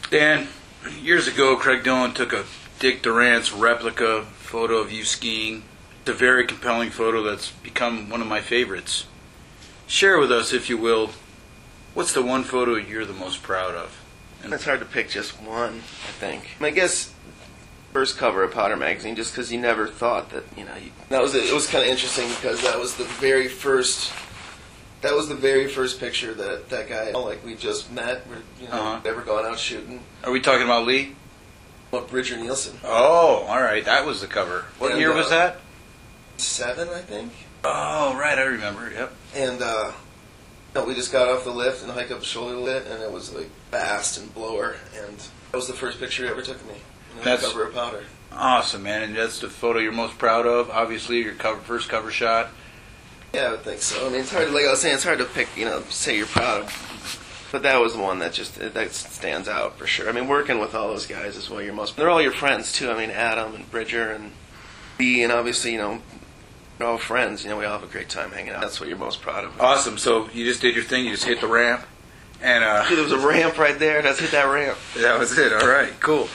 Dan, years ago, Craig Dillon took a Dick Durant's replica photo of you skiing. It's a very compelling photo that's become one of my favorites. Share with us, if you will, what's the one photo you're the most proud of? And it's hard to pick just one, I think. I guess first cover of Powder magazine, just because you never thought that, it was kind of interesting because that was the very first picture that guy, like, we just met, never gone out shooting. Are we talking about Lee? Well, Bridger Nielsen. Oh, all right, that was the cover. What year was that? 7, I think. Oh, right, I remember. Yep. And we just got off the lift and hiked up a shoulder lift, and it was like Bast and Blower, and that was the first picture he ever took of me. That's the cover of Powder. Awesome, man. And that's the photo you're most proud of. Obviously, your first cover shot. Yeah, I would think so. I mean, it's hard. Like I was saying, it's hard to pick. Say you're proud of. But that was the one that stands out for sure. I mean, working with all those guys is what you're most. They're all your friends too. I mean, Adam and Bridger and B, and obviously, we're all friends. We all have a great time hanging out. That's what you're most proud of. Awesome. So you just did your thing. You just hit the ramp, and there was a ramp right there. Let's hit that ramp. That was it. All right. Cool.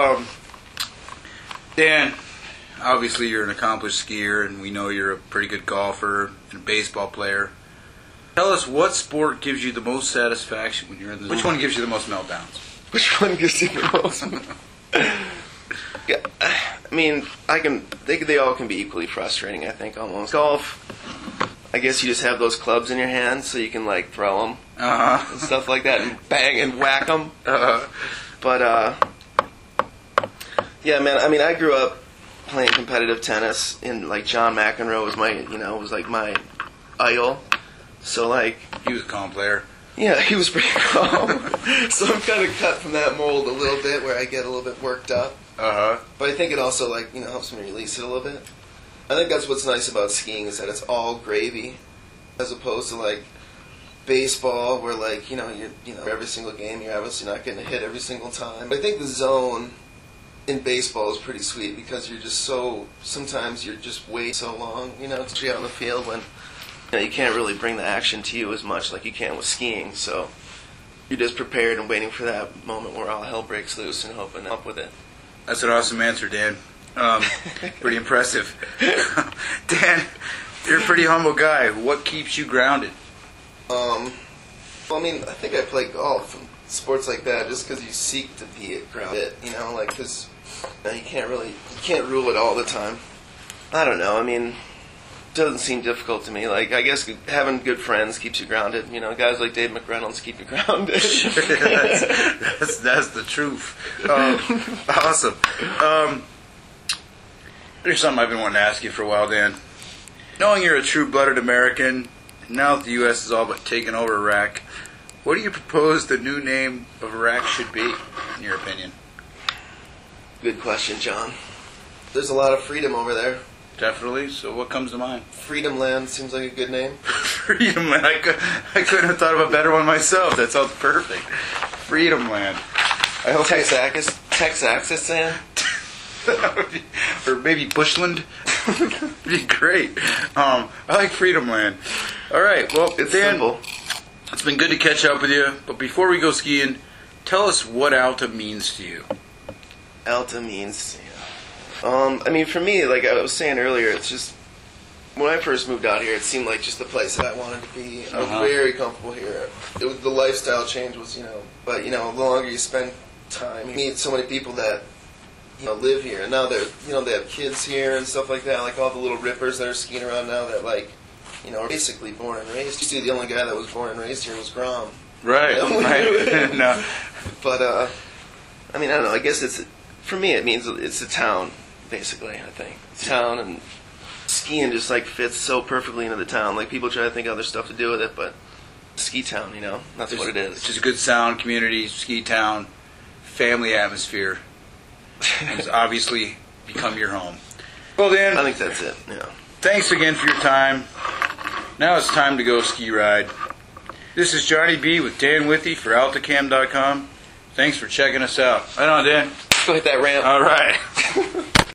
Dan, obviously you're an accomplished skier, and we know you're a pretty good golfer and a baseball player. Tell us what sport gives you the most satisfaction when you're in the. Which one gives you the most meltdowns? Which one gives you the most? Yeah, I mean, they all can be equally frustrating, I think, almost. Golf, I guess you just have those clubs in your hands so you can, like, throw them and stuff like that and bang and whack them. But, yeah, man, I mean, I grew up playing competitive tennis, and, like, John McEnroe was my idol. So, like... He was a calm player. Yeah, he was pretty calm. So I'm kind of cut from that mold a little bit, where I get a little bit worked up. But I think it also, like, helps me release it a little bit. I think that's what's nice about skiing, is that it's all gravy, as opposed to, like, baseball, where, like, you're every single game you're obviously not getting a hit every single time. But I think the zone in baseball is pretty sweet, because you're just sometimes you're just wait so long, to be out in the field when you can't really bring the action to you as much like you can with skiing. So you're just prepared and waiting for that moment where all hell breaks loose and hoping up with it. That's an awesome answer, Dan. Pretty impressive. Dan, you're a pretty humble guy. What keeps you grounded? Well, I mean, I think I play golf and sports like that just because you seek to be grounded, because you can't rule it all the time. I don't know, I mean, it doesn't seem difficult to me. Like, I guess having good friends keeps you grounded. Guys like Dave McReynolds keep you grounded. that's the truth. Awesome. There's something I've been wanting to ask you for a while, Dan. Knowing you're a true-blooded American, now that the U.S. is all but taken over Iraq, what do you propose the new name of Iraq should be, in your opinion? Good question, John. There's a lot of freedom over there. Definitely. So what comes to mind? Freedom Land seems like a good name. Freedom Land. I couldn't have thought of a better one myself. That sounds perfect. Freedom Land. I hope Texas, or maybe Bushland. It'd be great. I like Freedom Land. All right. Well, it's Dan, simple. It's been good to catch up with you. But before we go skiing, tell us what Alta means to you. Alta means... I mean, for me, like I was saying earlier, it's just, when I first moved out here, it seemed like just the place that I wanted to be. I was very comfortable here. The lifestyle change was, but, the longer you spend time, you meet so many people that, live here. And now they have kids here and stuff like that, like all the little rippers that are skiing around now that, like, are basically born and raised. You see, the only guy that was born and raised here was Grom. Right, right. No. But, I mean, I don't know, I guess for me, it means it's a town. Basically, I think. Town, and skiing just, like, fits so perfectly into the town. Like, people try to think of other stuff to do with it, but ski town, that's what it is. It's just a good sound, community, ski town, family atmosphere. It's obviously become your home. Well, Dan, I think that's it, thanks again for your time. Now it's time to go ski ride. This is Johnny B with Dan Withy for AltaCam.com. Thanks for checking us out. Right on, Dan. Let's go hit that ramp. All right.